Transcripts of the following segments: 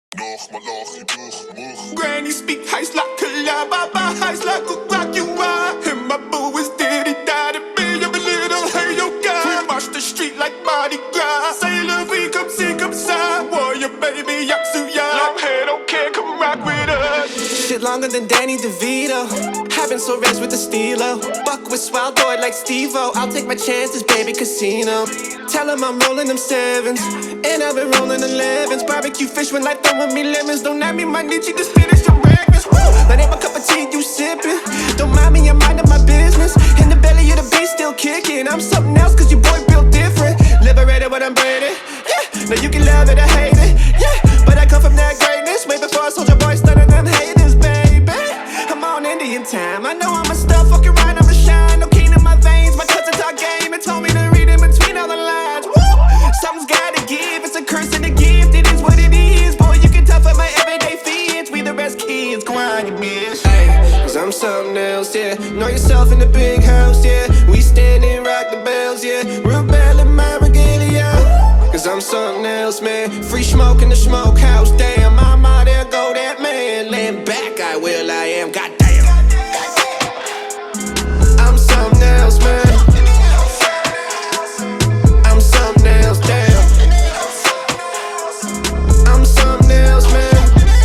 Nog, maar lach je toch moeg. Granny speak heist like a baba heist like a rock you are. And my boo is dead, he died to be a little hey yo guy. We march the street like Mardi Gras. Say la vie comme si comme ça. Warrior baby, Yaksuya. Long hair don't care, come rock with us. Shit longer than Danny DeVito. Having so rest with the stilo. Buck with Swell Boy like Steve-O. I'll take my chances, baby, casino. Tell him I'm rolling them sevens. And I've been rolling 11s. Barbecue fish when life throwing me lemons. Don't at me, my Nietzsche, just finish your breakfast. Woo! That ain't my cup of tea, you sipping. Don't mind me, I'm minding my business. In the belly of the beast, still kicking. I'm something else, cause your boy built different. Liberated what I'm braided. Yeah, now you can love it or hate it. Yeah, but I come from that greatness. Way before I Soulja Boy stunning them haters, baby. I'm on Indian time. I know I'm a star, fucking right, I'm a shine. No king in my veins, my cousin talk game and told me to read in between all the lines. Woo! Something's gotta give, it's a curse and a gift. It is what it is, boy, you can tell from my everyday feeds. We the best kids, go on, you bitch. Ay, cause I'm something else, yeah. Know yourself in the big house, yeah. We stand and rock the bells, yeah. Rebel in my regalia. Cause I'm something else, man. Free smoke in the smokehouse, damn. Mama, there go that man. Laying back, I will, I am, goddamn. I'm something else, man. I'm something else, damn. I'm something else, man.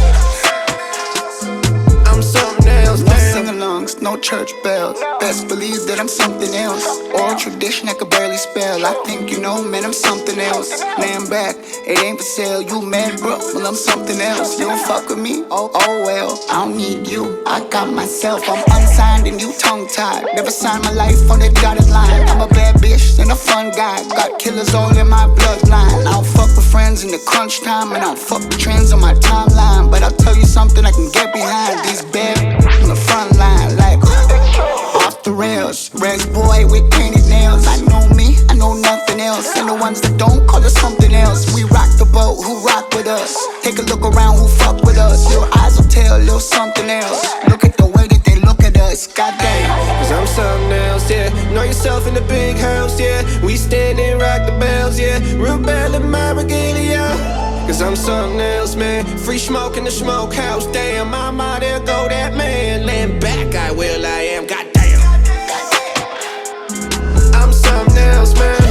I'm something else, No damn. sing-alongs, no church bells. Best believe that I'm something else. Oral tradition I could barely spell. I think you know, man, I'm something else. Laying back, it ain't for sale. You mad, bro? Well, I'm something else. You don't fuck with me? Oh well. I don't need you. I got myself. I'm unsigned and you tongue-tied. Never signed my life on that dotted line. I'm a bad bitch and a fun guy. Got killers all in my bloodline. I don't fuck with friends in the crunch time, and I don't fuck with trends on my timeline. But I'll tell you something I can get behind. These bad on the front line, like off the rails. Rags boy with painted nails. I know me, I know nothing else. And the ones that don't call us something else. We rock the boat, who rock with us? Take a look around, who fuck with us? Little eyes will tell, little something else. Look at the way that they look at us, goddamn. Cause I'm something else, yeah. Know yourself in the big house, yeah. We stand and rock the bells, yeah. Rebel in my regalia. Cause I'm something else, man. Free smoke in the smokehouse, damn. Mama, there go that man. Laying back, I will, I am, goddamn. I'm something else, man.